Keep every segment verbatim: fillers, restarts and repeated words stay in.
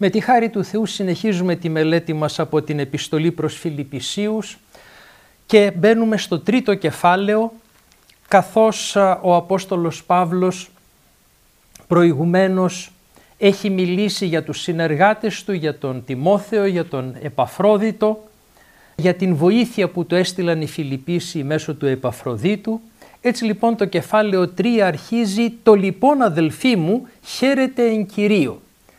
Με τη χάρη του Θεού συνεχίζουμε τη μελέτη μας από την επιστολή προς Φιλιππισίους και μπαίνουμε στο τρίτο κεφάλαιο, καθώς ο Απόστολος Παύλος προηγουμένως έχει μιλήσει για τους συνεργάτες του, για τον Τιμόθεο, για τον Επαφρόδιτο, για την βοήθεια που του έστειλαν οι Φιλιππίσιοι μέσω του Επαφροδίτου. Έτσι λοιπόν το κεφάλαιο τρία αρχίζει «Το λοιπόν αδελφοί μου χαίρετε εν Κυρίω».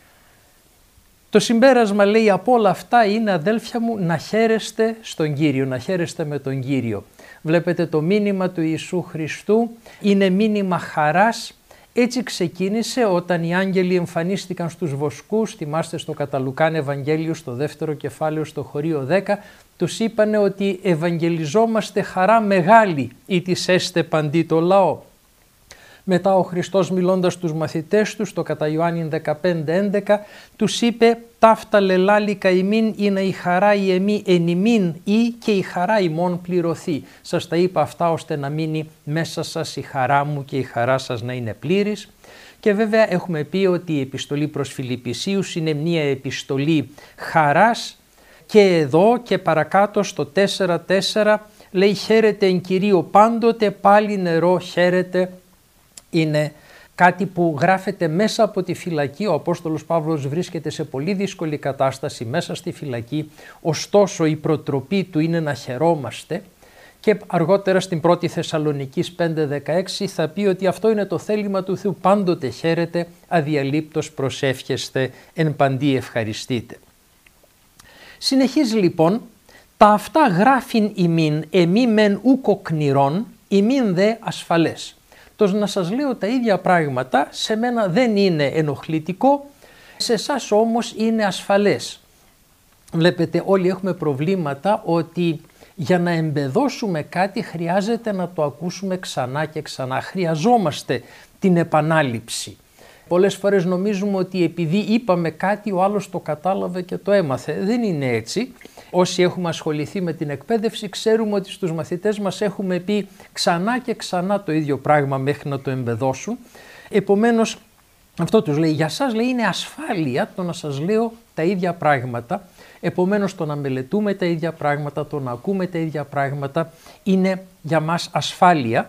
Το συμπέρασμα λέει από όλα αυτά είναι, αδέλφια μου, να χαίρεστε στον Κύριο, να χαίρεστε με τον Κύριο. Βλέπετε, το μήνυμα του Ιησού Χριστού είναι μήνυμα χαράς. Έτσι ξεκίνησε όταν οι άγγελοι εμφανίστηκαν στους βοσκούς. Θυμάστε στο κατά Λουκάν Ευαγγέλιο στο δεύτερο κεφάλαιο στο χωρίο δέκα, τους είπανε ότι ευαγγελιζόμαστε χαρά μεγάλη ή της έστε παντί το λαό. Μετά ο Χριστός μιλώντας στους μαθητές του στο κατά Ιωάννην δεκαπέντε έντεκα τους είπε «Ταύτα λελάλικα ημίν είναι η χαρά η εμή εν ημίν ή και η χαρά ημών πληρωθεί». Σας τα είπα αυτά ώστε να μείνει μέσα σας η χαρά μου και η χαρά σας να είναι πλήρης. Και βέβαια έχουμε πει ότι η επιστολή προς Φιλιππισίους είναι μια επιστολή χαράς και εδώ και παρακάτω στο τέσσερα τέσσερα λέει «Χαίρετε εν Κυρίω πάντοτε, πάλι νερό χαίρετε». Είναι κάτι που γράφεται μέσα από τη φυλακή. Ο Απόστολος Παύλος βρίσκεται σε πολύ δύσκολη κατάσταση μέσα στη φυλακή, ωστόσο η προτροπή του είναι να χαιρόμαστε και αργότερα στην πρώτη Θεσσαλονικής πέντε δεκαέξι θα πει ότι αυτό είναι το θέλημα του Θεού, πάντοτε χαίρετε, αδιαλείπτως προσεύχεστε, εν παντί ευχαριστείτε. Συνεχίζει λοιπόν, τα αυτά γράφειν ημίν εμεί μεν ούκο κνηρών, ημίν δε ασφαλές. Το να σας λέω τα ίδια πράγματα σε μένα δεν είναι ενοχλητικό, σε εσάς όμως είναι ασφαλές. Βλέπετε, όλοι έχουμε προβλήματα ότι για να εμπεδώσουμε κάτι χρειάζεται να το ακούσουμε ξανά και ξανά. Χρειαζόμαστε την επανάληψη. Πολλές φορές νομίζουμε ότι επειδή είπαμε κάτι ο άλλος το κατάλαβε και το έμαθε. Δεν είναι έτσι. Όσοι έχουμε ασχοληθεί με την εκπαίδευση ξέρουμε ότι στους μαθητές μας έχουμε πει ξανά και ξανά το ίδιο πράγμα μέχρι να το εμπεδώσουν. Επομένως αυτό τους λέει, για σας λέει είναι ασφάλεια το να σας λέω τα ίδια πράγματα. Επομένως το να μελετούμε τα ίδια πράγματα, το να ακούμε τα ίδια πράγματα είναι για μας ασφάλεια.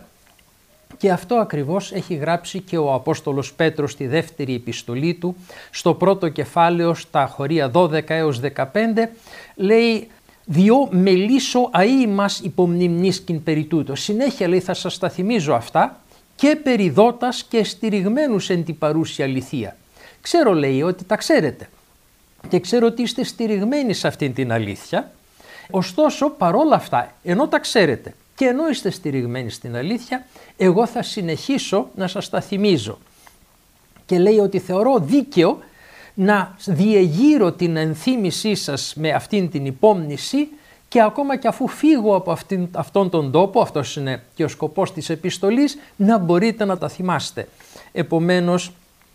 Και αυτό ακριβώς έχει γράψει και ο Απόστολος Πέτρος στη δεύτερη επιστολή του, στο πρώτο κεφάλαιο, στα χωρία δώδεκα έως δεκαπέντε, λέει «Διό μελίσω αεί μας υπομνημνίσκην περί τούτο». Συνέχεια λέει θα σας τα θυμίζω αυτά και περιδότας και στηριγμένους εν τη παρούση αληθεία. Ξέρω λέει ότι τα ξέρετε και ξέρω ότι είστε στηριγμένοι σε αυτήν την αλήθεια, ωστόσο παρόλα αυτά ενώ τα ξέρετε και ενώ είστε στηριγμένοι στην αλήθεια, εγώ θα συνεχίσω να σας τα θυμίζω. Και λέει ότι θεωρώ δίκαιο να διεγείρω την ενθύμησή σας με αυτήν την υπόμνηση και ακόμα και αφού φύγω από αυτήν, αυτόν τον τόπο, αυτός είναι και ο σκοπός της επιστολής, να μπορείτε να τα θυμάστε. Επομένως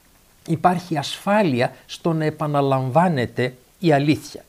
υπάρχει ασφάλεια στο να επαναλαμβάνεται η αλήθεια.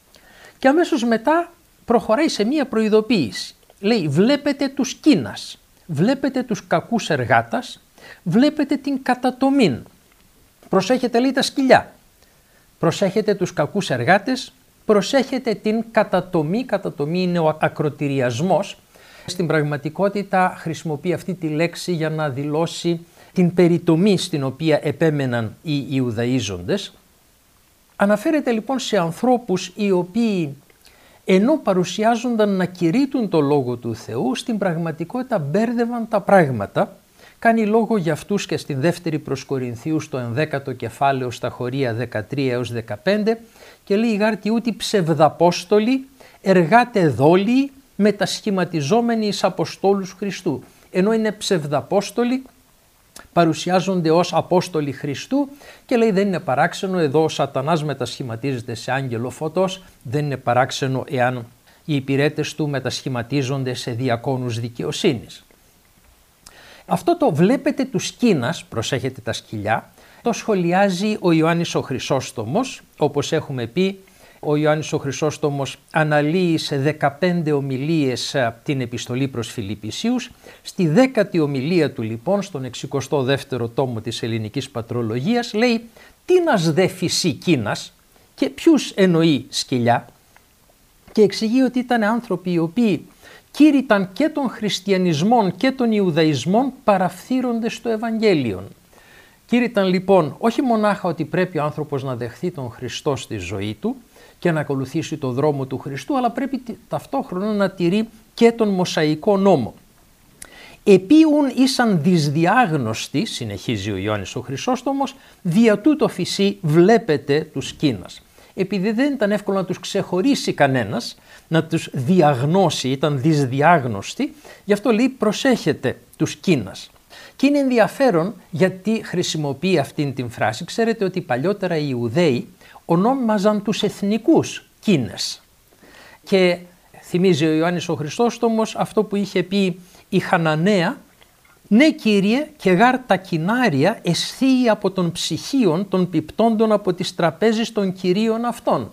Και αμέσως μετά προχωράει σε μία προειδοποίηση. Λέει βλέπετε τους κίνας, βλέπετε τους κακούς εργάτας, βλέπετε την κατατομήν. Προσέχετε λέει τα σκυλιά, προσέχετε τους κακούς εργάτες, προσέχετε την κατατομή. Κατατομή είναι ο ακροτηριασμός. Στην πραγματικότητα χρησιμοποιεί αυτή τη λέξη για να δηλώσει την περιτομή στην οποία επέμεναν οι Ιουδαΐζοντες. Αναφέρεται λοιπόν σε ανθρώπους οι οποίοι ενώ παρουσιάζονταν να κηρύττουν το Λόγο του Θεού, στην πραγματικότητα μπέρδευαν τα πράγματα. Κάνει λόγο για αυτούς και στην δεύτερη προς Κορινθίους στο ενδέκατο κεφάλαιο στα χωρία δεκατρία έως δεκαπέντε και λέει γάρτι ούτι ψευδαπόστολοι, εργάτε δόλιοι, μετασχηματιζόμενοι εις Αποστόλους Χριστού. Ενώ είναι ψευδαπόστολοι, παρουσιάζονται ως Απόστολοι Χριστού και λέει δεν είναι παράξενο, εδώ ο σατανάς μετασχηματίζεται σε άγγελο φωτός, δεν είναι παράξενο εάν οι υπηρέτες του μετασχηματίζονται σε διακόνους δικαιοσύνης. Αυτό το βλέπετε τους σκήνας, προσέχετε τα σκυλιά, το σχολιάζει ο Ιωάννης ο Χρυσόστομος, όπως έχουμε πει. Ο Ιωάννης ο Χρυσόστομος αναλύει σε δεκαπέντε ομιλίες την επιστολή προς Φιλιππισίους. Στη δέκατη ομιλία του λοιπόν, στον εξηκοστό δεύτερο τόμο της ελληνικής πατρολογίας, λέει «Τίνας δε φυσί κίνας», Και ποιους εννοεί σκυλιά? Και εξηγεί ότι ήταν άνθρωποι οι οποίοι κήρυταν και των χριστιανισμών και των Ιουδαϊσμών παραφθείροντες στο Ευαγγέλιον. Κήρυταν λοιπόν όχι μονάχα ότι πρέπει ο άνθρωπος να δεχθεί τον Χριστό στη ζωή του και να ακολουθήσει το δρόμο του Χριστού, αλλά πρέπει ταυτόχρονα να τηρεί και τον Μωσαϊκό νόμο. Επίουν ήσαν δυσδιάγνωστοι, συνεχίζει ο Ιωάννης ο Χρυσόστομος, δια τούτο φυσί βλέπετε τους κίνας. Επειδή δεν ήταν εύκολο να τους ξεχωρίσει κανένας, να τους διαγνώσει, ήταν δυσδιάγνωστοι, γι' αυτό λέει προσέχετε τους κίνας. Και είναι ενδιαφέρον γιατί χρησιμοποιεί αυτήν την φράση. Ξέρετε ότι παλιότερα οι Ιουδαίοι ονόμαζαν τους εθνικούς κίνες. Και θυμίζει ο Ιωάννης ο Χρυσόστομος αυτό που είχε πει η Χαναναία, «Ναι Κύριε, και γάρ τα κοινάρια εσθίει από των ψυχίων των πιπτόντων από τις τραπέζεις των κυρίων αυτών».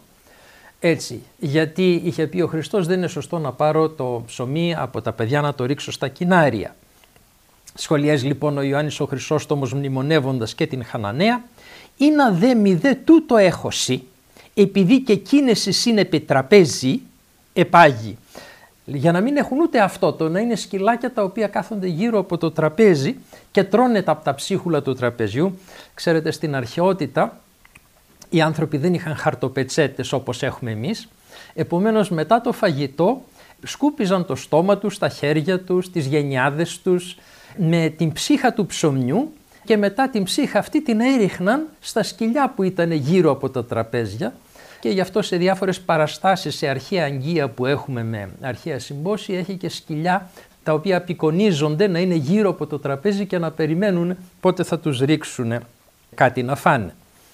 Έτσι, γιατί είχε πει ο Χριστός δεν είναι σωστό να πάρω το ψωμί από τα παιδιά να το ρίξω στα κοινάρια. Σχολιάζει λοιπόν ο Ιωάννης ο Χρυσόστομος μνημονεύοντας και την Χαναναία, «Ή να δε μη δε τούτο έχωση, επειδή και εκείνες εσύ είναι επιτραπέζι, επάγει». Για να μην έχουν ούτε αυτό, το να είναι σκυλάκια τα οποία κάθονται γύρω από το τραπέζι και τρώνε από τα ψίχουλα του τραπεζιού. Ξέρετε, στην αρχαιότητα οι άνθρωποι δεν είχαν χαρτοπετσέτες όπως έχουμε εμείς, επομένως μετά το φαγητό σκούπιζαν το στόμα τους, τα χέρια τους, τις γενιάδες τους με την ψύχα του ψωμιού και μετά την ψύχα αυτή την έριχναν στα σκυλιά που ήταν γύρω από τα τραπέζια. Και γι' αυτό σε διάφορες παραστάσεις, σε αρχαία αγγεία που έχουμε με αρχαία συμπόσια, έχει και σκυλιά τα οποία απεικονίζονται να είναι γύρω από το τραπέζι και να περιμένουν πότε θα τους ρίξουν κάτι να φάνε.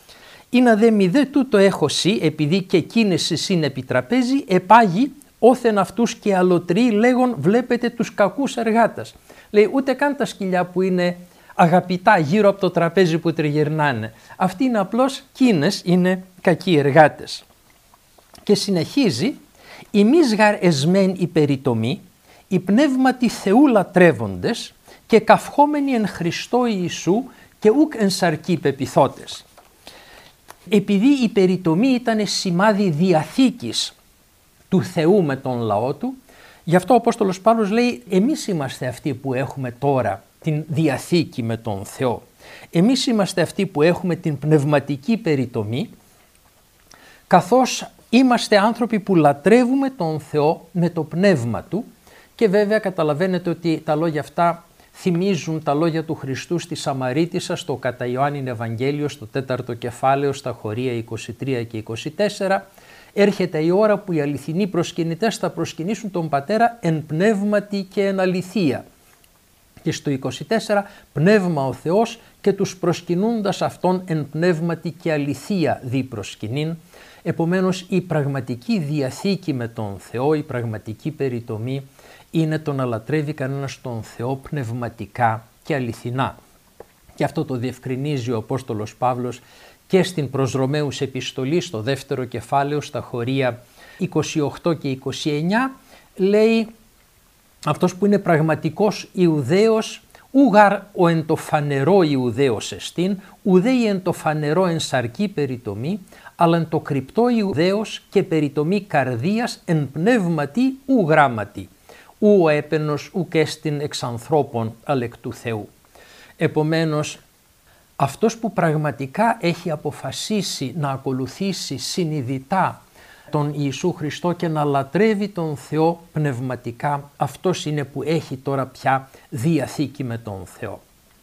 «Ή να δε μη δε τούτο έχωση, επειδή και εκείνες εσύ είναι επί τραπέζι, επάγει όθεν αυτούς και αλωτροί λέγον βλέπετε τους κακούς εργάτες». Λέει ούτε καν τα σκυλιά που είναι αγαπητά γύρω από το τραπέζι που τριγυρνάνε. Αυτοί είναι απλώς κίνες, είναι κακοί εργάτες. Και συνεχίζει, «Ημείς γαρ εσμέν υπεριτομή, οι πνεύματι Θεού λατρεύοντες και καυχόμενοι εν Χριστώ Ιησού και ούκ εν σαρκή πεπιθώτες». Επειδή η περιτομή ήταν σημάδι διαθήκης του Θεού με τον λαό του, γι' αυτό ο Απόστολος Παύλος λέει εμείς είμαστε αυτοί που έχουμε τώρα την διαθήκη με τον Θεό. Εμείς είμαστε αυτοί που έχουμε την πνευματική περιτομή, καθώς είμαστε άνθρωποι που λατρεύουμε τον Θεό με το πνεύμα Του και βέβαια καταλαβαίνετε ότι τα λόγια αυτά θυμίζουν τα λόγια του Χριστού στη Σαμαρίτισσα στο κατά Ιωάννην Ευαγγέλιο στο τέταρτο κεφάλαιο στα χωρία είκοσι τρία και είκοσι τέσσερα. Έρχεται η ώρα που οι αληθινοί προσκυνητές θα προσκυνήσουν τον Πατέρα εν πνεύματι και εν αληθεία. Και στο είκοσι τέσσερα πνεύμα ο Θεός και τους προσκυνούντας αυτόν εν πνεύματι και αληθεία δι προσκυνήν. Επομένως η πραγματική διαθήκη με τον Θεό, η πραγματική περιτομή είναι το να λατρεύει κανένας τον Θεό πνευματικά και αληθινά. Και αυτό το διευκρινίζει ο Απόστολος Παύλος και στην προς Ρωμαίους επιστολή στο δεύτερο κεφάλαιο στα χωρία είκοσι οκτώ και είκοσι εννιά λέει αυτός που είναι πραγματικός Ιουδαίος ούγαρ ο εν το φανερό Ιουδαίος εστίν, ουδέι εν το φανερό εν σαρκή περιτομή, αλλά εν το κρυπτό Ιουδαίος και περιτομή καρδίας εν πνεύματι ου γράμματι, ου ο έπαινος ουκ έστιν εξ ανθρώπων αλλά εκ του Θεού. Επομένως, αυτός που πραγματικά έχει αποφασίσει να ακολουθήσει συνειδητά τον Ιησού Χριστό και να λατρεύει τον Θεό πνευματικά, αυτός είναι που έχει τώρα πια διαθήκη με τον Θεό.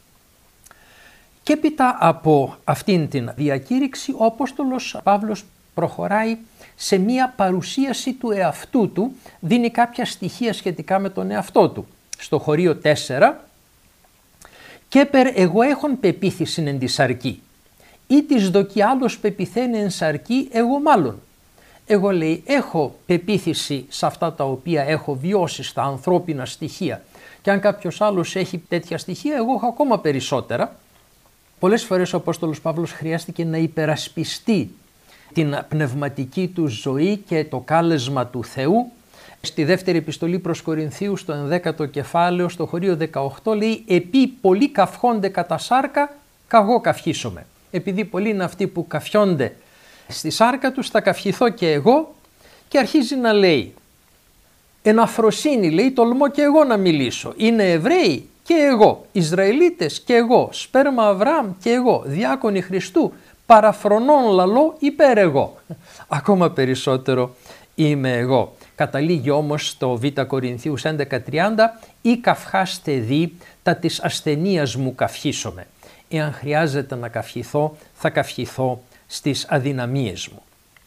Και έπειτα από αυτήν την διακήρυξη ο Απόστολος Παύλος προχωράει σε μία παρουσίαση του εαυτού του, δίνει κάποια στοιχεία σχετικά με τον εαυτό του. Στο χωρίο τέσσερα, «Και περ εγώ έχον πεποίθησιν εν τη σαρκή, ή της δοκι άλλος πεπιθαίνει εν σαρκή εγώ μάλλον». Εγώ λέει έχω πεποίθηση σε αυτά τα οποία έχω βιώσει στα ανθρώπινα στοιχεία και αν κάποιος άλλος έχει τέτοια στοιχεία εγώ έχω ακόμα περισσότερα. Πολλές φορές ο Απόστολος Παύλος χρειάστηκε να υπερασπιστεί την πνευματική του ζωή και το κάλεσμα του Θεού. Στη δεύτερη επιστολή προς Κορινθίους στο ενδέκατο κεφάλαιο στο χωρίο δεκαοκτώ λέει «Επί πολλοί καυχόνται κατά σάρκα, καγώ καυχήσομαι». Επειδή πολλοί είναι αυτοί που καυχιόνται στη σάρκα τους θα καυχηθώ και εγώ, και αρχίζει να λέει εν αφροσύνη, λέει, τολμώ και εγώ να μιλήσω. Είναι Εβραίοι και εγώ, Ισραηλίτες και εγώ, σπέρμα Αβραάμ και εγώ, διάκονοι Χριστού, παραφρονών λαλώ υπέρ εγώ. Ακόμα περισσότερο είμαι εγώ. Καταλήγει όμως στο Β Κορινθίους έντεκα τριάντα, ή καυχάστε δι, τα της ασθενείας μου καυχήσομαι. Εάν χρειάζεται να καυχηθώ, θα καυχηθώ στις αδυναμίες μου.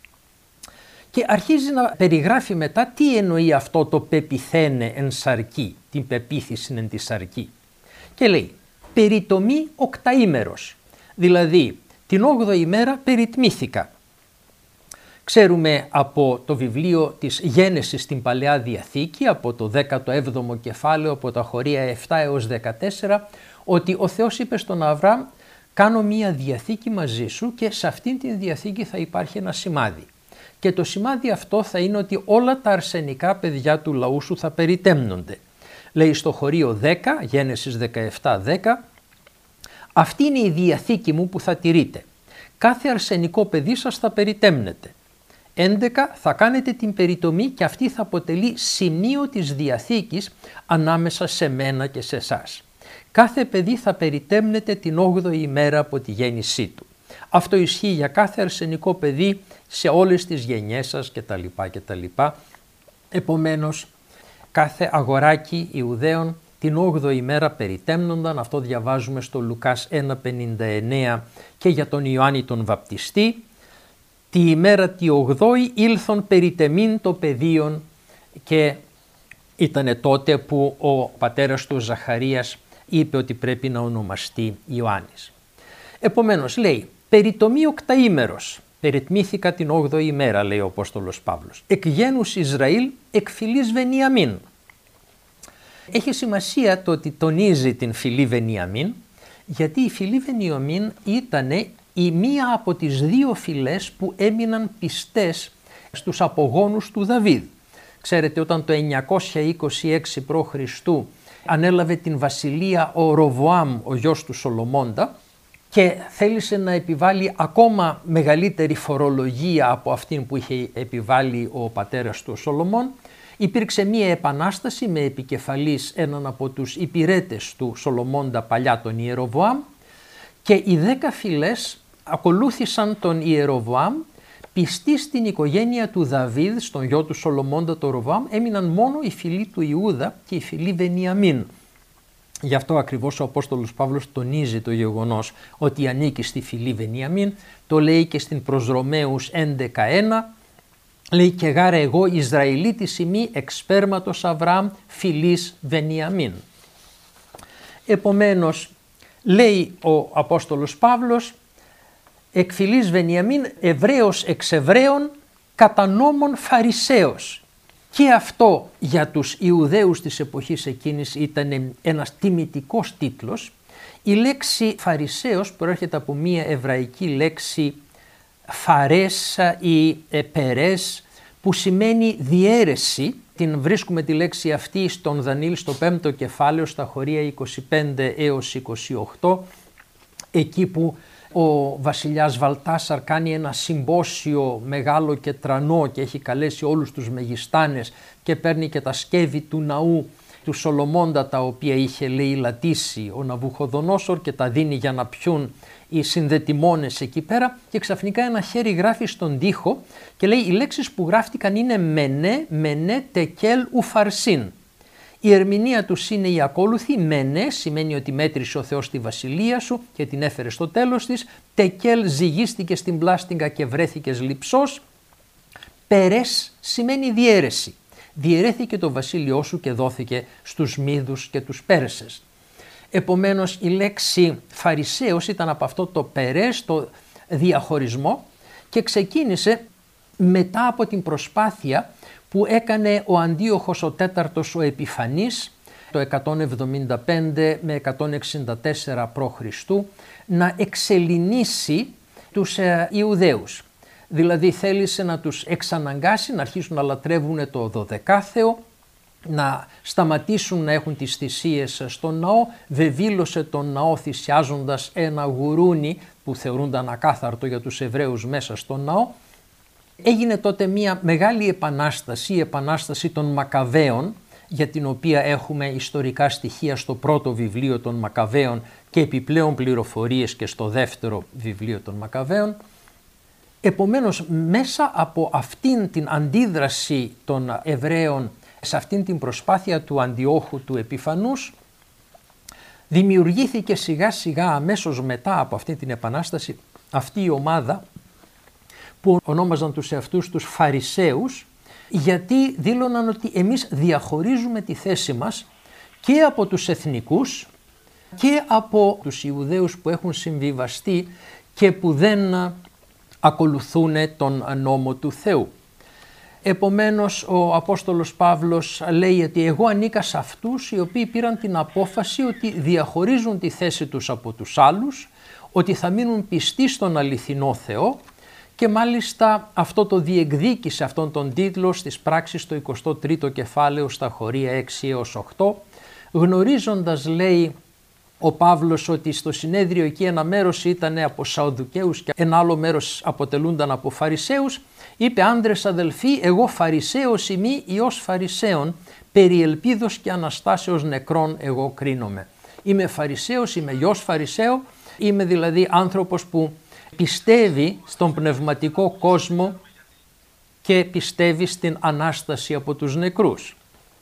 Και αρχίζει να περιγράφει μετά τι εννοεί αυτό το πεπιθένε εν σαρκή, την πεποίθηση εν τη σαρκή. Και λέει, περιτομή οκταήμερος, δηλαδή την όγδοη ημέρα περιτμήθηκα. Ξέρουμε από το βιβλίο της Γένεσης στην Παλαιά Διαθήκη, από το δέκατο έβδομο κεφάλαιο, από τα χωρία επτά έως δεκατέσσερα, ότι ο Θεός είπε στον Αβραάμ, κάνω μία διαθήκη μαζί σου και σε αυτήν την διαθήκη θα υπάρχει ένα σημάδι. Και το σημάδι αυτό θα είναι ότι όλα τα αρσενικά παιδιά του λαού σου θα περιτέμνονται. Λέει στο χωρίο δέκα, Γένεσης δεκαεπτά δέκα, αυτή είναι η διαθήκη μου που θα τηρείτε. Κάθε αρσενικό παιδί σας θα περιτέμνεται. έντεκα θα κάνετε την περιτομή και αυτή θα αποτελεί σημείο της διαθήκης ανάμεσα σε μένα και σε εσάς. Κάθε παιδί θα περιτέμνεται την όγδοη ημέρα από τη γέννησή του. Αυτό ισχύει για κάθε αρσενικό παιδί σε όλες τις γενιές σας κτλ. κτλ. Επομένως, κάθε αγοράκι Ιουδαίων την όγδοη ημέρα περιτέμνονταν, αυτό διαβάζουμε στο Λουκάς ένα πενήντα εννέα, και για τον Ιωάννη τον Βαπτιστή, τη ημέρα τη ογδόη ήλθον περιτεμήν το παιδίον, και ήτανε τότε που ο πατέρας του Ζαχαρίας είπε ότι πρέπει να ονομαστεί Ιωάννης. Επομένως λέει, περιτομή οκταήμερος, περιτμήθηκα την όγδοη ημέρα, λέει ο Απόστολος Παύλος, εκ γένους Ισραήλ, εκ φυλής Βενιαμίν. Έχει σημασία το ότι τονίζει την φυλή Βενιαμίν, γιατί η φυλή Βενιαμίν ήταν η μία από τις δύο φυλές που έμειναν πιστές στους απογόνους του Δαβίδ. Ξέρετε, όταν το εννιακόσια είκοσι έξι π.Χ. ανέλαβε την βασιλεία ο Ροβοάμ, ο γιος του Σολομώντα, και θέλησε να επιβάλλει ακόμα μεγαλύτερη φορολογία από αυτήν που είχε επιβάλει ο πατέρας του ο Σολομών, υπήρξε μία επανάσταση με επικεφαλής έναν από τους υπηρέτες του Σολομώντα παλιά, τον Ιεροβοάμ, και οι δέκα φυλές ακολούθησαν τον Ιεροβοάμ, πιστοί στην οικογένεια του Δαβίδ, στον γιο του Σολομώντα τον Ροβοάμ, έμειναν μόνο η φυλή του Ιούδα και η φυλή Βενιαμίν. Γι' αυτό ακριβώς ο Απόστολος Παύλος τονίζει το γεγονός ότι ανήκει στη φυλή Βενιαμίν, το λέει και στην προς Ρωμαίους έντεκα ένα, λέει και γάρε εγώ Ισραηλίτης ημί εξ σπέρματος Αβραάμ φυλής Βενιαμίν. Επομένως λέει ο Απόστολος Παύλος, εκ φυλής Βενιαμίν Εβραίος εξ Εβραίων κατά νόμον Φαρισαίος. Και αυτό για τους Ιουδαίους της εποχής εκείνης ήταν ένας τιμητικός τίτλος. Η λέξη Φαρισαίος προέρχεται από μία εβραϊκή λέξη φαρές ή περές, που σημαίνει διαίρεση. Την βρίσκουμε τη λέξη αυτή στον Δανιήλ στο πέμπτο κεφάλαιο, στα χωρία είκοσι πέντε έως είκοσι οκτώ, εκεί που ο βασιλιάς Βαλτάσαρ κάνει ένα συμπόσιο μεγάλο και τρανό και έχει καλέσει όλους τους μεγιστάνες και παίρνει και τα σκεύη του ναού του Σολομώντα, τα οποία είχε, λέει, λατήσει ο Ναβουχοδονόσορ, και τα δίνει για να πιούν οι συνδετημόνες εκεί πέρα, και ξαφνικά ένα χέρι γράφει στον τοίχο και λέει οι λέξεις που γράφτηκαν είναι μενέ, μενέ, τεκέλ, ουφαρσίν. Η ερμηνεία τους είναι η ακόλουθη. Μενέ σημαίνει ότι μέτρησε ο Θεός τη βασιλεία σου και την έφερε στο τέλος της. Τεκέλ, ζυγίστηκε στην πλάστιγκα και βρέθηκες λειψός. Περές σημαίνει διαίρεση. Διαιρέθηκε το βασίλειό σου και δόθηκε στους Μίδους και τους Πέρσες. Επομένως η λέξη Φαρισαίος ήταν από αυτό το περές, το διαχωρισμό, και ξεκίνησε μετά από την προσπάθεια που έκανε ο Αντίοχος ο τέταρτος ο Επιφανής το εκατόν εβδομήντα πέντε με εκατόν εξήντα τέσσερα π.Χ. να εξελληνίσει τους ε, Ιουδαίους. Δηλαδή θέλησε να τους εξαναγκάσει να αρχίσουν να λατρεύουν το δωδεκάθεο, να σταματήσουν να έχουν τις θυσίες στον ναό, βεβήλωσε τον ναό θυσιάζοντας ένα γουρούνι που θεωρούνταν ακάθαρτο για τους Εβραίους μέσα στον ναό. Έγινε τότε μια μεγάλη επανάσταση, η επανάσταση των Μακαβαίων, για την οποία έχουμε ιστορικά στοιχεία στο πρώτο βιβλίο των Μακαβαίων και επιπλέον πληροφορίες και στο δεύτερο βιβλίο των Μακαβαίων. Επομένως, μέσα από αυτήν την αντίδραση των Εβραίων σε αυτήν την προσπάθεια του Αντιόχου του Επιφανούς, δημιουργήθηκε σιγά σιγά αμέσως μετά από αυτή την επανάσταση αυτή η ομάδα που ονόμαζαν τους εαυτούς τους Φαρισαίους, γιατί δήλωναν ότι εμείς διαχωρίζουμε τη θέση μας και από τους εθνικούς και από τους Ιουδαίους που έχουν συμβιβαστεί και που δεν ακολουθούν τον νόμο του Θεού. Επομένως ο Απόστολος Παύλος λέει ότι εγώ ανήκα σε αυτούς οι οποίοι πήραν την απόφαση ότι διαχωρίζουν τη θέση τους από τους άλλους, ότι θα μείνουν πιστοί στον αληθινό Θεό, και μάλιστα αυτό το διεκδίκησε αυτόν τον τίτλο στις πράξεις στο εικοστό τρίτο κεφάλαιο στα χωρία έξι έως οκτώ, γνωρίζοντας, λέει ο Παύλος, ότι στο συνέδριο εκεί ένα μέρος ήταν από Σαδδουκαίους και ένα άλλο μέρος αποτελούνταν από Φαρισαίους. Είπε: άνδρες αδελφοί, εγώ Φαρισαίος ημί ιός Φαρισαίων, περί ελπίδος και αναστάσεως νεκρών εγώ κρίνομαι. Είμαι Φαρισαίος, είμαι ιός Φαρισαίο, είμαι δηλαδή άνθρωπος που πιστεύει στον πνευματικό κόσμο και πιστεύει στην Ανάσταση από τους νεκρούς.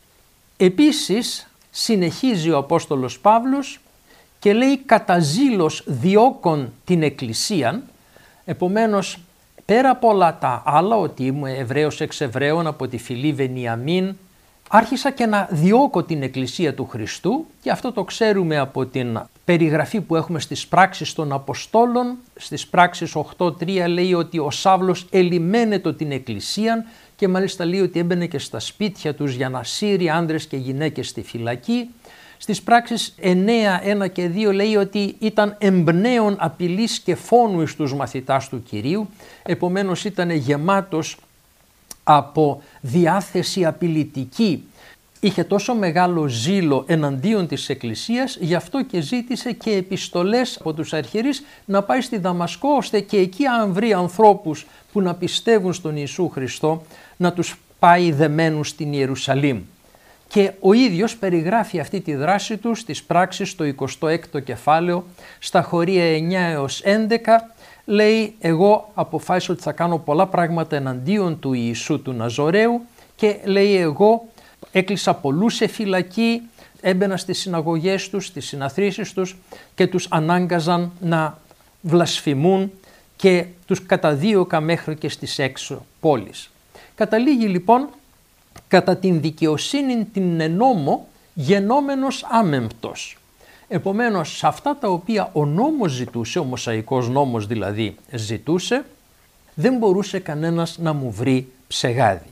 Επίσης συνεχίζει ο Απόστολος Παύλος και λέει: κατά ζήλος διώκον την Εκκλησίαν. Επομένως, πέρα από όλα τα άλλα, ότι είμαι Εβραίος εξ Εβραίων από τη φυλή Βενιαμίν, άρχισα και να διώκω την Εκκλησία του Χριστού, και αυτό το ξέρουμε από την περιγραφή που έχουμε στις πράξεις των Αποστόλων. Στις πράξεις οκτώ τρία λέει ότι ο Σαύλος ελιμένετο την Εκκλησίαν, και μάλιστα λέει ότι έμπαινε και στα σπίτια τους για να σύρει άνδρες και γυναίκες στη φυλακή. Στις πράξεις εννέα ένα και δύο λέει ότι ήταν εμπνέων απειλής και φόνου εις τους μαθητάς του Κυρίου, επομένως ήταν γεμάτος από διάθεση απειλητική. Είχε τόσο μεγάλο ζήλο εναντίον της Εκκλησίας, γι' αυτό και ζήτησε και επιστολές από τους αρχιερείς να πάει στη Δαμασκό, ώστε και εκεί αν βρει ανθρώπους που να πιστεύουν στον Ιησού Χριστό, να τους πάει δεμένους στην Ιερουσαλήμ. Και ο ίδιος περιγράφει αυτή τη δράση του στις πράξεις στο εικοστό έκτο κεφάλαιο, στα χωρία εννέα έως έντεκα, λέει: εγώ αποφάσισα ότι θα κάνω πολλά πράγματα εναντίον του Ιησού του Ναζωραίου, και λέει εγώ έκλεισα πολλούς σε φυλακή, έμπαινα στις συναγωγές τους, στις συναθρήσεις τους και τους ανάγκαζαν να βλασφημούν και τους καταδίωκα μέχρι και στις έξω πόλεις. Καταλήγει λοιπόν: κατά την δικαιοσύνη την ενόμο γενόμενος άμεμπτος. Επομένως, σε αυτά τα οποία ο νόμος ζητούσε, ο Μωσαϊκός νόμος δηλαδή ζητούσε, δεν μπορούσε κανένας να μου βρει ψεγάδι.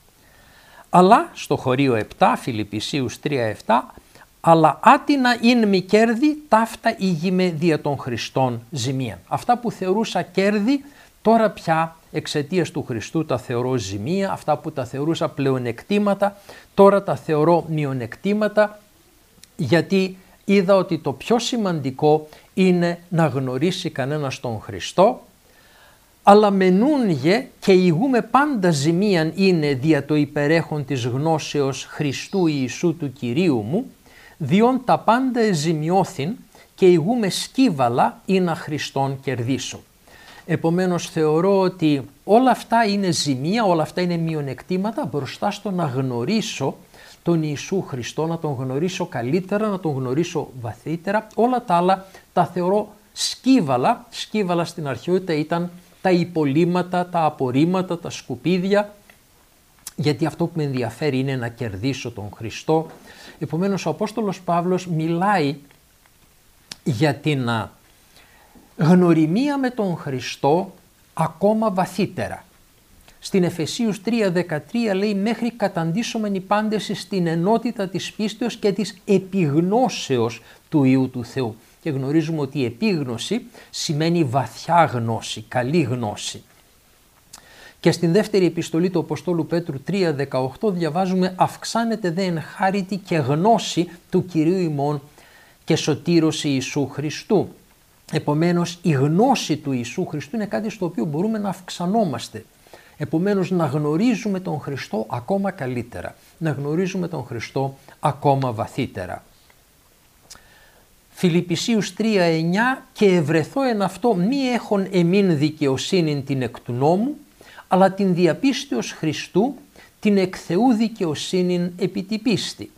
Αλλά στο χωρίο επτά, Φιλιππισίους τρία επτά, αλλά άτινα ειν μη κέρδη ταύτα ήγημε δια των Χριστών ζημία. Αυτά που θεωρούσα κέρδη, τώρα πια εξαιτίας του Χριστού τα θεωρώ ζημία, αυτά που τα θεωρούσα πλεονεκτήματα, τώρα τα θεωρώ μειονεκτήματα, γιατί είδα ότι το πιο σημαντικό είναι να γνωρίσει κανένας τον Χριστό, αλλά μενούνγε και ηγούμε πάντα ζημίαν είναι δια το υπερέχον της γνώσεως Χριστού Ιησού του Κυρίου μου, διόν τα πάντα εζημιώθην και ηγούμε σκύβαλα ή να Χριστόν κερδίσω. Επομένως θεωρώ ότι όλα αυτά είναι ζημία, όλα αυτά είναι μειονεκτήματα μπροστά στο να γνωρίσω τον Ιησού Χριστό, να τον γνωρίσω καλύτερα, να τον γνωρίσω βαθύτερα. Όλα τα άλλα τα θεωρώ σκύβαλα. Σκύβαλα στην αρχαιότητα ήταν τα υπολείμματα, τα απορρίμματα, τα σκουπίδια, γιατί αυτό που με ενδιαφέρει είναι να κερδίσω τον Χριστό. Επομένως ο Απόστολος Παύλος μιλάει για την γνωριμία με τον Χριστό ακόμα βαθύτερα. Στην Εφεσίους τρία δεκατρία λέει: μέχρι καταντήσομεν οι πάντες στην ενότητα της πίστεως και της επιγνώσεως του Υιού του Θεού. Και γνωρίζουμε ότι η επίγνωση σημαίνει βαθιά γνώση, καλή γνώση. Και στην δεύτερη επιστολή του Αποστόλου Πέτρου τρία δεκαοκτώ διαβάζουμε: αυξάνεται δε εν χάριτη και γνώση του Κυρίου ημών και σωτήρος Ιησού Χριστού. Επομένως η γνώση του Ιησού Χριστού είναι κάτι στο οποίο μπορούμε να αυξανόμαστε. Επομένως να γνωρίζουμε τον Χριστό ακόμα καλύτερα, να γνωρίζουμε τον Χριστό ακόμα βαθύτερα. Φιλιππισίους τρία εννιά «Και ευρεθώ εν αυτό μη έχων εμήν δικαιοσύνην την εκ του νόμου, αλλά την διαπίστεως Χριστού, την εκ Θεού δικαιοσύνην επί τη πίστη».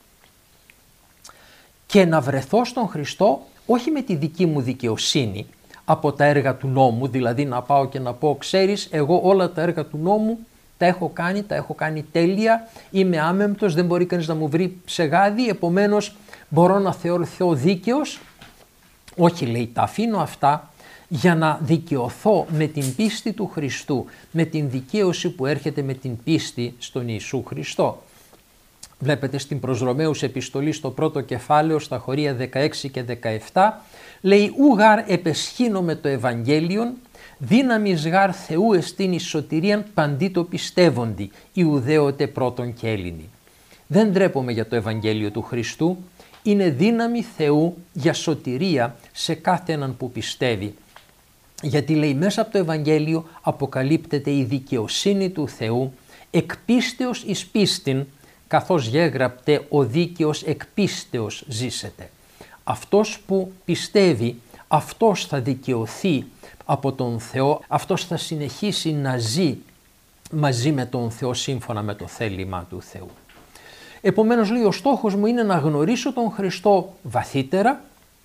Και να βρεθώ στον Χριστό όχι με τη δική μου δικαιοσύνη από τα έργα του νόμου, δηλαδή να πάω και να πω «Ξέρεις, εγώ όλα τα έργα του νόμου τα έχω κάνει, τα έχω κάνει τέλεια, είμαι άμεμπτος, δεν μπορεί κανείς να μου βρει σε γάδι, επομένως μπορώ να θεωρηθώ δίκαιος». Όχι, λέει, τα αφήνω αυτά για να δικαιωθώ με την πίστη του Χριστού, με την δικαίωση που έρχεται με την πίστη στον Ιησού Χριστό. Βλέπετε στην προς Ρωμαίους επιστολή στο πρώτο κεφάλαιο στα χωρία δεκαέξι και δεκαεπτά λέει «Ούγαρ επεσχύνω με το Ευαγγέλιον, δύναμις γάρ Θεού εστίν εις σωτηρίαν παντί το πιστεύοντι, Ιουδαίωτε πρώτον και Έλληνοι». Δεν ντρέπομαι για το Ευαγγέλιο του Χριστού, είναι δύναμη Θεού για σωτηρία σε κάθε έναν που πιστεύει. Γιατί λέει μέσα από το Ευαγγέλιο αποκαλύπτεται η δικαιοσύνη του Θεού εκ πίστεως εις πίστην, καθώς γέγραπτε ο δίκαιος εκ πίστεως ζήσεται. Αυτός που πιστεύει, αυτός θα δικαιωθεί από τον Θεό, αυτός θα συνεχίσει να ζει μαζί με τον Θεό σύμφωνα με το θέλημα του Θεού. Επομένως λέει ο στόχος μου είναι να γνωρίσω τον Χριστό βαθύτερα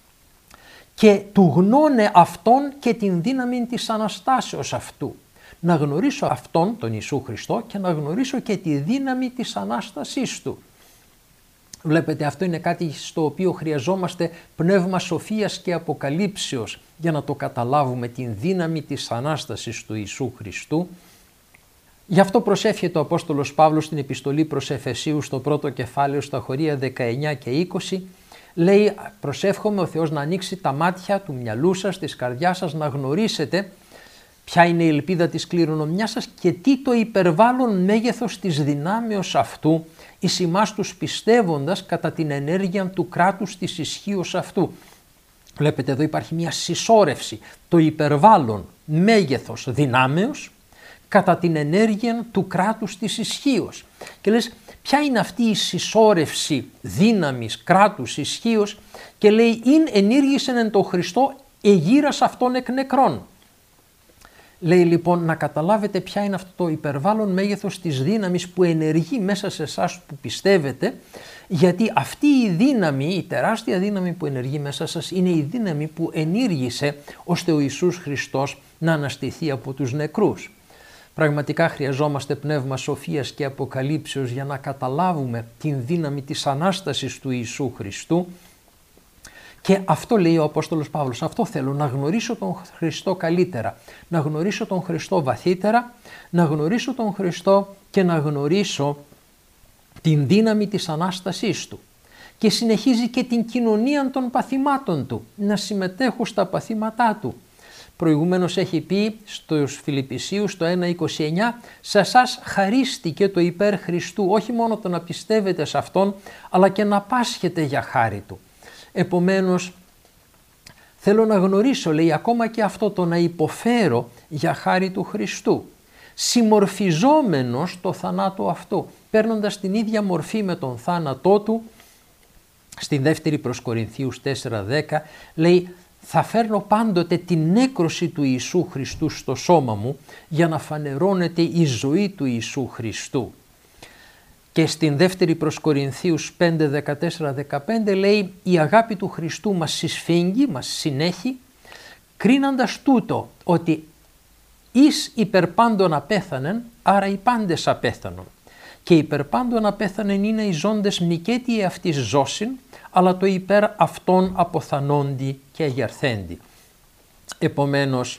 και του γνώνε Αυτόν και την δύναμη της Αναστάσεως Αυτού. Να γνωρίσω Αυτόν, τον Ιησού Χριστό, και να γνωρίσω και τη δύναμη της Ανάστασής Του. Βλέπετε, αυτό είναι κάτι στο οποίο χρειαζόμαστε πνεύμα σοφίας και αποκαλύψεως για να το καταλάβουμε, την δύναμη της Ανάστασης του Ιησού Χριστού. Γι' αυτό προσεύχεται ο Απόστολος Παύλος στην επιστολή προς Εφεσίους στο πρώτο κεφάλαιο στα χωρία δεκαεννιά και είκοσι. Λέει, προσεύχομαι ο Θεός να ανοίξει τα μάτια του μυαλού σας, της καρδιάς σας, να γνωρίσετε ποια είναι η ελπίδα της κληρονομιάς σας και τι το υπερβάλλον μέγεθος της δυνάμεως αυτού εις ημάς τους πιστεύοντας κατά την ενέργεια του κράτους της ισχύως αυτού. Βλέπετε εδώ υπάρχει μια συσσόρευση, το υπερβάλλον μέγεθος δυνάμεως κατά την ενέργεια του κράτους της ισχύως. Και λες, ποια είναι αυτή η συσσόρευση δύναμης, κράτους, ισχύως, και λέει «Ειν ενήργησεν εν το Χριστό εγύρας αυτών εκ νεκρών». Λέει λοιπόν να καταλάβετε ποια είναι αυτό το υπερβάλλον μέγεθος της δύναμης που ενεργεί μέσα σε εσάς που πιστεύετε, γιατί αυτή η δύναμη, η τεράστια δύναμη που ενεργεί μέσα σας είναι η δύναμη που ενήργησε ώστε ο Ιησούς Χριστός να αναστηθεί από τους νεκρούς. Πραγματικά χρειαζόμαστε πνεύμα σοφίας και αποκαλύψεως για να καταλάβουμε την δύναμη της Ανάστασης του Ιησού Χριστού. Και αυτό λέει ο Απόστολος Παύλος, αυτό θέλω, να γνωρίσω τον Χριστό καλύτερα, να γνωρίσω τον Χριστό βαθύτερα, να γνωρίσω τον Χριστό και να γνωρίσω την δύναμη της Ανάστασής Του. Και συνεχίζει και την κοινωνία των παθημάτων Του, να συμμετέχω στα παθήματά Του. Προηγουμένως έχει πει στους Φιλιππισίους στο ένα είκοσι εννιά «Σε εσάς χαρίστηκε το υπέρ Χριστού, όχι μόνο το να πιστεύετε σε Αυτόν, αλλά και να πάσχετε για χάρη Του». Επομένως, θέλω να γνωρίσω, λέει, ακόμα και αυτό το να υποφέρω για χάρη του Χριστού, συμμορφιζόμενος το θανάτο αυτό, παίρνοντας την ίδια μορφή με τον θάνατό Του. Στην δεύτερη προς Κορινθίους τέσσερα δέκα λέει «Θα φέρνω πάντοτε την νέκρωση του Ιησού Χριστού στο σώμα μου για να φανερώνεται η ζωή του Ιησού Χριστού». Και στην δεύτερη προς Κορινθίους πέντε δεκατέσσερα δεκαπέντε λέει «Η αγάπη του Χριστού μας συσφίγγει, μας συνέχει, κρίνοντας τούτο ότι εις υπερπάντων απέθανεν, άρα οι πάντες απέθανον. Και υπερπάντων απέθανεν είναι οι ζώντες μηκέτι εαυτής ζώσιν, αλλά το υπέρ αυτών αποθανόντι και αγερθέντι». Επομένως,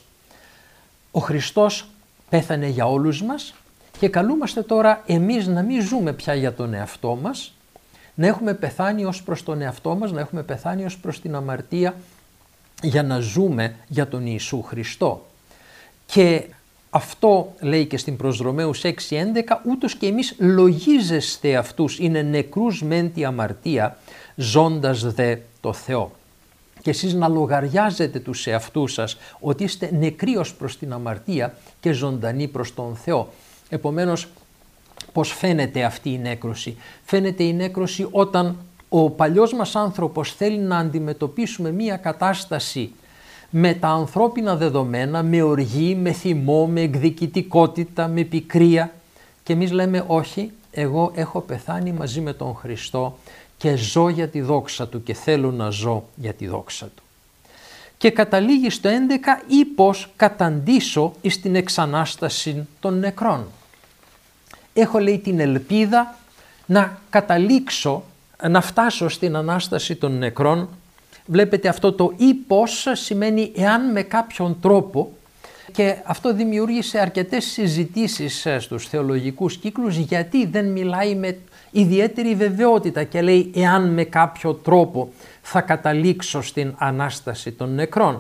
ο Χριστός πέθανε για όλους μας και καλούμαστε τώρα εμείς να μην ζούμε πια για τον εαυτό μας, να έχουμε πεθάνει ως προς τον εαυτό μας, να έχουμε πεθάνει ως προς την αμαρτία για να ζούμε για τον Ιησού Χριστό. Και αυτό λέει και στην προς Ρωμαίους έξι έντεκα, ούτως και εμείς λογίζεστε αυτούς, είναι νεκρούς μεν τη αμαρτία, ζώντας δε το Θεό. και εσείς να λογαριάζετε τους εαυτούς σας ότι είστε νεκροί ως προς την αμαρτία και ζωντανοί προς τον Θεό. Επομένως, πώς φαίνεται αυτή η νέκρωση? Φαίνεται η νέκρωση όταν ο παλιός μας άνθρωπος θέλει να αντιμετωπίσουμε μία κατάσταση με τα ανθρώπινα δεδομένα, με οργή, με θυμό, με εκδικητικότητα, με πικρία, και εμείς λέμε όχι, εγώ έχω πεθάνει μαζί με τον Χριστό και ζω για τη δόξα Του και θέλω να ζω για τη δόξα Του. Και καταλήγει στο έντεκα ή πως καταντήσω εις την εξανάσταση των νεκρών. Έχω, λέει, την ελπίδα να καταλήξω, να φτάσω στην Ανάσταση των νεκρών. Βλέπετε, αυτό το ή πως σημαίνει εάν με κάποιον τρόπο, και αυτό δημιούργησε αρκετές συζητήσεις στους θεολογικούς κύκλους, γιατί δεν μιλάει με ιδιαίτερη βεβαιότητα και λέει εάν με κάποιο τρόπο θα καταλήξω στην Ανάσταση των νεκρών.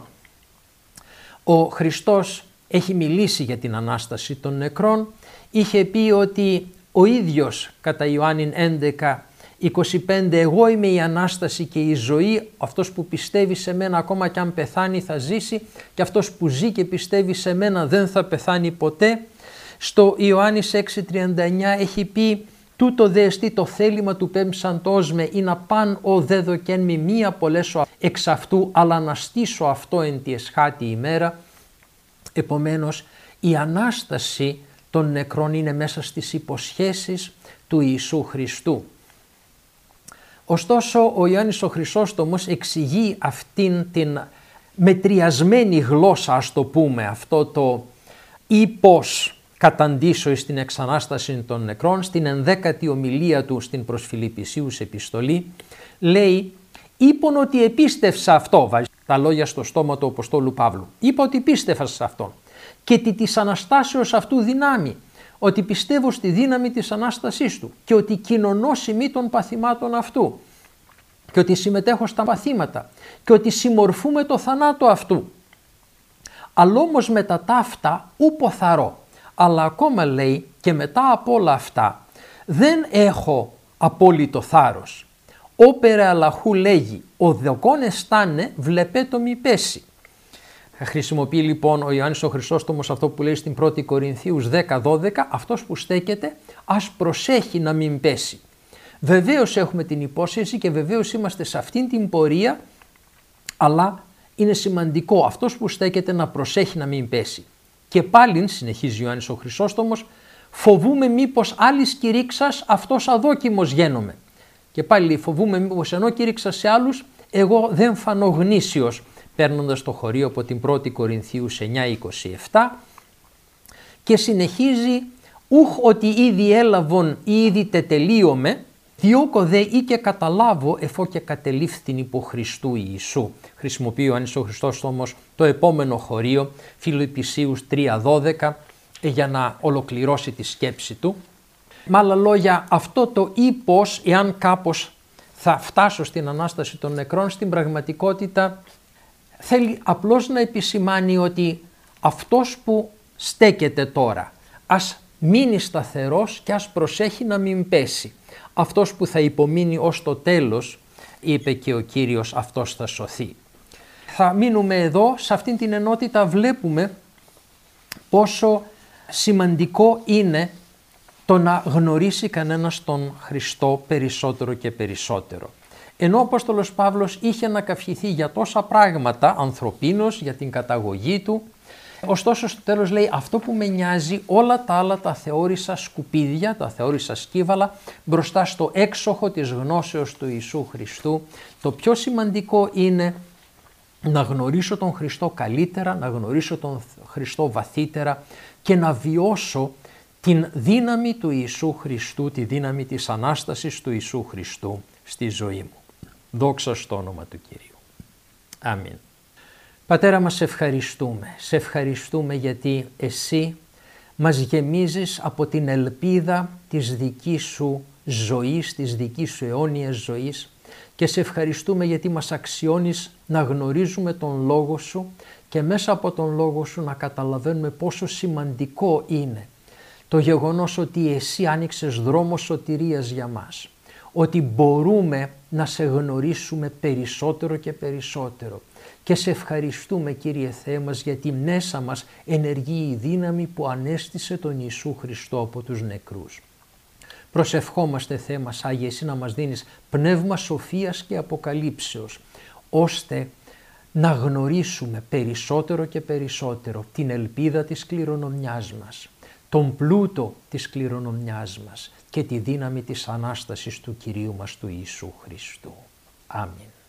Ο Χριστός έχει μιλήσει για την Ανάσταση των νεκρών, είχε πει ότι ο ίδιος κατά Ιωάννην έντεκα είκοσι πέντε, εγώ είμαι η Ανάσταση και η ζωή, αυτός που πιστεύει σε μένα ακόμα και αν πεθάνει θα ζήσει, και αυτός που ζει και πιστεύει σε μένα δεν θα πεθάνει ποτέ. Στο Ιωάννης έξι τριάντα εννιά έχει πει τούτο δε εστί το θέλημα του πέμψαντός με, ή να παν ο δε δοκέν μη μη απολέσω εξ αυτού, αλλά να στήσω αυτό εν τη εσχάτη ημέρα. Επομένως, η Ανάσταση των νεκρών είναι μέσα στις υποσχέσεις του Ιησού Χριστού. Ωστόσο, ο Ιωάννης ο Χρυσόστομος εξηγεί αυτήν την μετριασμένη γλώσσα, ας το πούμε, αυτό το ή πως καταντήσω εις την εξανάσταση των νεκρών, στην ενδέκατη ομιλία του στην προς Φιλιππισίους επιστολή, λέει «Είπον ότι επίστευσα αυτό», βάζει τα λόγια στο στόμα του Αποστόλου Παύλου, «είπα ότι πίστευα σε αυτόν και τι της Αναστάσεως αυτού δυνάμει, ότι πιστεύω στη δύναμη της Ανάστασής Του και ότι κοινωνώ σημεί των παθημάτων αυτού και ότι συμμετέχω στα παθήματα και ότι συμμορφούμε το θανάτο αυτού. Αλλά όμως μετά τα αυτά ου ποθαρώ, αλλά ακόμα, λέει, και μετά από όλα αυτά δεν έχω απόλυτο θάρρος. Όπερε αλαχού, λέγει, ο δοκόν εστάνε βλεπέτο μη πέσει». Χρησιμοποιεί λοιπόν ο Ιωάννης ο Χρυσόστομος αυτό που λέει στην πρώτη Κορινθίους δέκα δώδεκα, αυτός που στέκεται ας προσέχει να μην πέσει. Βεβαίως έχουμε την υπόσχεση και βεβαίως είμαστε σε αυτήν την πορεία, αλλά είναι σημαντικό αυτός που στέκεται να προσέχει να μην πέσει. Και πάλι, συνεχίζει ο Ιωάννης ο Χρυσόστομος, φοβούμε μήπως άλλης κηρύξας αυτός αδόκιμος γένομαι. Και πάλι φοβούμε μήπως ενώ κήρυξα σε άλλους, εγώ δεν φανώ γνήσιος, παίρνοντας το χωρίο από την πρώτη Κορινθίους εννιά είκοσι επτά, και συνεχίζει «Ούχ ότι ήδη έλαβον ή ήδη τετελείωμε, διώκω δε ή και καταλάβω εφό και κατελήφθην υπό Χριστού Ιησού». Χρησιμοποιεί ο Ιωάννης ο Χρυσόστομος το επόμενο χωρίο, Φιλιππισίους τρία δώδεκα, για να ολοκληρώσει τη σκέψη του. Με άλλα λόγια, αυτό το ή πως, εάν κάπως θα φτάσω στην Ανάσταση των νεκρών, στην πραγματικότητα θέλει απλώς να επισημάνει ότι αυτός που στέκεται τώρα ας μείνει σταθερός και ας προσέχει να μην πέσει. Αυτός που θα υπομείνει ως το τέλος, είπε και ο Κύριος, αυτός θα σωθεί. Θα μείνουμε εδώ, σε αυτήν την ενότητα βλέπουμε πόσο σημαντικό είναι το να γνωρίσει κανένας τον Χριστό περισσότερο και περισσότερο. Ενώ ο Απόστολος Παύλος είχε να καυχηθεί για τόσα πράγματα ανθρωπίνως, για την καταγωγή του, ωστόσο στο τέλος λέει αυτό που με νοιάζει, όλα τα άλλα τα θεώρησα σκουπίδια, τα θεώρησα σκύβαλα μπροστά στο έξοχο της γνώσεως του Ιησού Χριστού. Το πιο σημαντικό είναι να γνωρίσω τον Χριστό καλύτερα, να γνωρίσω τον Χριστό βαθύτερα και να βιώσω την δύναμη του Ιησού Χριστού, τη δύναμη της Ανάστασης του Ιησού Χριστού στη ζωή μου. Δόξα στο όνομα του Κυρίου. Αμήν. Πατέρα μας, σε ευχαριστούμε. Σε ευχαριστούμε γιατί Εσύ μας γεμίζεις από την ελπίδα της δικής Σου ζωής, της δικής Σου αιώνιας ζωής, και σε ευχαριστούμε γιατί μας αξιώνεις να γνωρίζουμε τον Λόγο Σου και μέσα από τον Λόγο Σου να καταλαβαίνουμε πόσο σημαντικό είναι το γεγονός ότι Εσύ άνοιξες δρόμο σωτηρίας για μας. ότι μπορούμε να σε γνωρίσουμε περισσότερο και περισσότερο. Και σε ευχαριστούμε, Κύριε Θεέ μας, γιατί μέσα μας ενεργεί η δύναμη που ανέστησε τον Ιησού Χριστό από τους νεκρούς. Προσευχόμαστε, Θεέ μας Άγιε, Εσύ να μας δίνεις πνεύμα σοφίας και αποκαλύψεως, ώστε να γνωρίσουμε περισσότερο και περισσότερο την ελπίδα της κληρονομιάς μας, τον πλούτο της κληρονομιάς μας και τη δύναμη της Ανάστασης του Κυρίου μας του Ιησού Χριστού. Αμήν.